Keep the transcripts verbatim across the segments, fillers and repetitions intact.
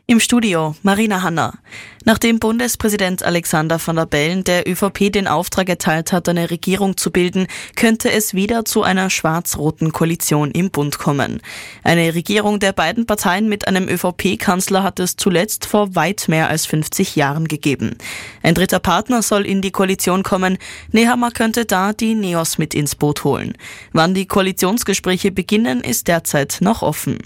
Im Studio Marina Hanna. Nachdem Bundespräsident Alexander Van der Bellen der ÖVP den Auftrag erteilt hat, eine Regierung zu bilden, könnte es wieder zu einer schwarz-roten Koalition im Bund kommen. Eine Regierung der beiden Parteien mit einem ÖVP-Kanzler hat es zuletzt vor weit mehr als fünfzig Jahren gegeben. Ein dritter Partner soll in die Koalition kommen. Nehammer könnte da die Neos mit ins Boot holen. Wann die Koalitionsgespräche beginnen, ist derzeit noch offen.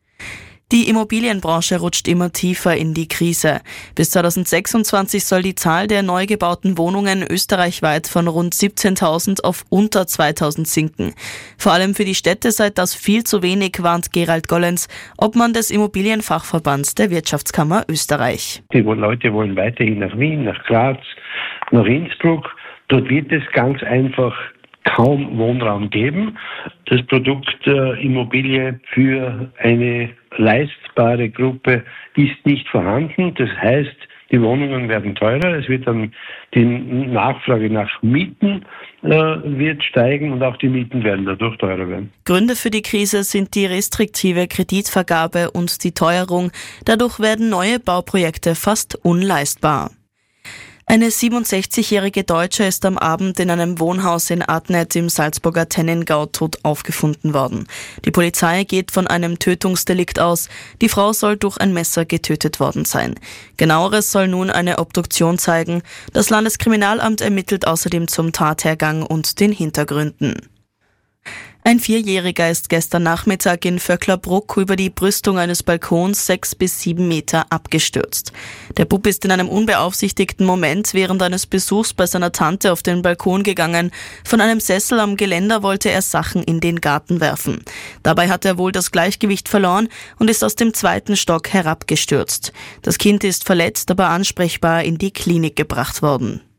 Die Immobilienbranche rutscht immer tiefer in die Krise. Bis zweitausendsechsundzwanzig soll die Zahl der neu gebauten Wohnungen österreichweit von rund siebzehntausend auf unter zweitausend sinken. Vor allem für die Städte sei das viel zu wenig, warnt Gerald Gollens, Obmann des Immobilienfachverbands der Wirtschaftskammer Österreich. Die Leute wollen weiterhin nach Wien, nach Graz, nach Innsbruck. Dort wird es ganz einfach kaum Wohnraum geben. Das Produkt äh, Immobilie für eine leistbare Gruppe ist nicht vorhanden. Das heißt, die Wohnungen werden teurer. Es wird dann die Nachfrage nach Mieten äh, wird steigen und auch die Mieten werden dadurch teurer werden. Gründe für die Krise sind die restriktive Kreditvergabe und die Teuerung. Dadurch werden neue Bauprojekte fast unleistbar. Eine siebenundsechzigjährige Deutsche ist am Abend in einem Wohnhaus in Adnet im Salzburger Tennengau tot aufgefunden worden. Die Polizei geht von einem Tötungsdelikt aus. Die Frau soll durch ein Messer getötet worden sein. Genaueres soll nun eine Obduktion zeigen. Das Landeskriminalamt ermittelt außerdem zum Tathergang und den Hintergründen. Ein Vierjähriger ist gestern Nachmittag in Vöcklerbruck über die Brüstung eines Balkons sechs bis sieben Meter abgestürzt. Der Bub ist in einem unbeaufsichtigten Moment während eines Besuchs bei seiner Tante auf den Balkon gegangen. Von einem Sessel am Geländer wollte er Sachen in den Garten werfen. Dabei hat er wohl das Gleichgewicht verloren und ist aus dem zweiten Stock herabgestürzt. Das Kind ist verletzt, aber ansprechbar in die Klinik gebracht worden.